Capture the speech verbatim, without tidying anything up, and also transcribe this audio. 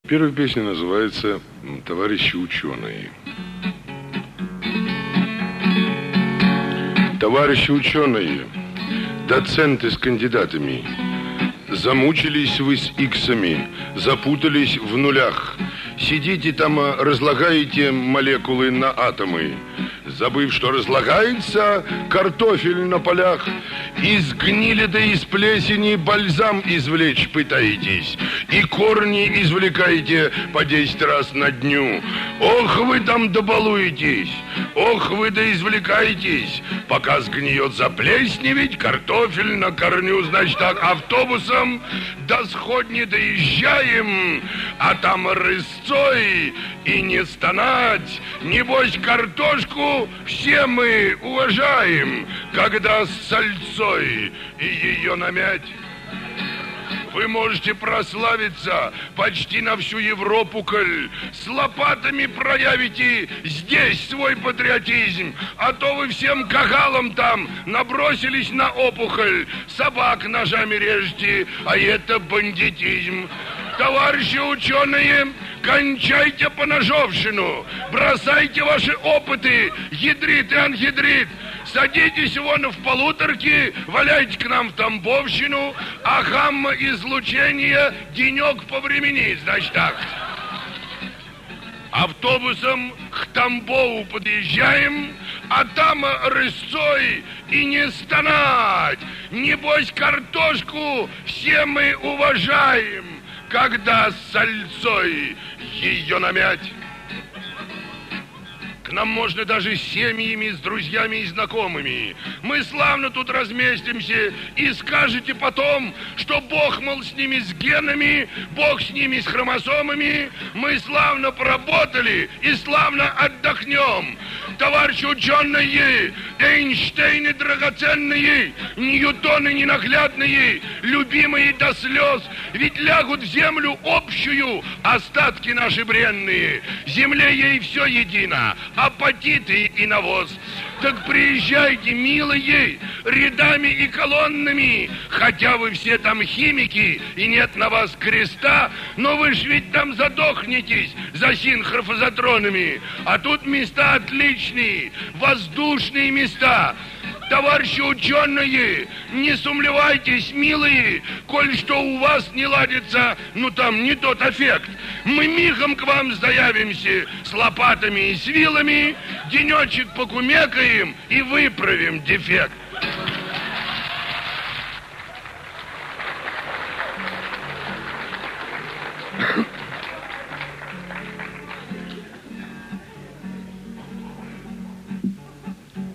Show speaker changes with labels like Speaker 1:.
Speaker 1: Первая песня называется «Товарищи ученые». Товарищи ученые, доценты с кандидатами, замучились вы с иксами, запутались в нулях. Сидите там, разлагаете молекулы на атомы, забыв, что разлагается картофель на полях. Из гнили да из плесени бальзам извлечь пытаетесь, и корни извлекаете по десять раз на дню. Ох, вы там добалуетесь, ох, вы да извлекаетесь, пока сгниет заплесневеть картофель на корню. Значит так, автобусом до сходни доезжаем, а там рысцой и не стонать. Небось, картошку все мы уважаем, когда с сальцой и ее намять. Вы можете прославиться почти на всю Европу, коль с лопатами проявите здесь свой патриотизм, а то вы всем кагалам там набросились на опухоль, собак ножами режете, а это бандитизм. Товарищи ученые, кончайте поножовщину, бросайте ваши опыты, ядрит и анхидрит. Садитесь вон в полуторки, валяйте к нам в Тамбовщину, а гамма-излучение денек повременит, значит так. Автобусом к Тамбову подъезжаем, а там рысцой и не стонать. Небось, картошку все мы уважаем, когда с сальцой ее намять. К нам можно даже с семьями, с друзьями и знакомыми. Мы славно тут разместимся, и скажете потом, что Бог, мол, с ними с генами, Бог с ними с хромосомами. Мы славно поработали и славно отдохнем. Товарищи ученые, Эйнштейны драгоценные, Ньютоны ненаглядные, любимые до слез, ведь лягут в землю общую остатки наши бренные. Земле ей все едино, апатиты и навоз. Так приезжайте, милые, рядами и колоннами, хотя вы все там химики и нет на вас креста, но вы ж ведь там задохнетесь за синхрофазотронами. А тут места отличные, воздушные места. Товарищи ученые, не сумлевайтесь, милые, коль что у вас не ладится, ну там не тот эффект. Мы мигом к вам заявимся с лопатами и с вилами, денечек покумекаем и выправим дефект.